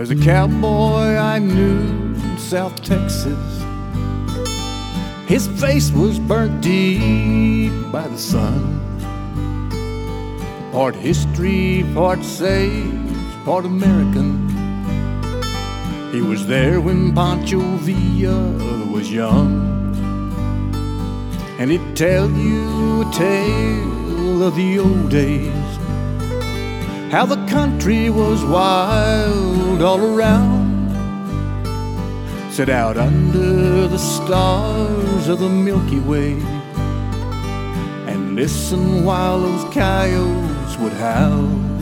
There's a cowboy I knew in South Texas. His face was burnt deep by the sun. Part history, part sage, part American. He was there when Pancho Villa was young. And he'd tell you a tale of the old days, how the country was wild all around. Sit out under the stars of the Milky Way and listen while those coyotes would howl.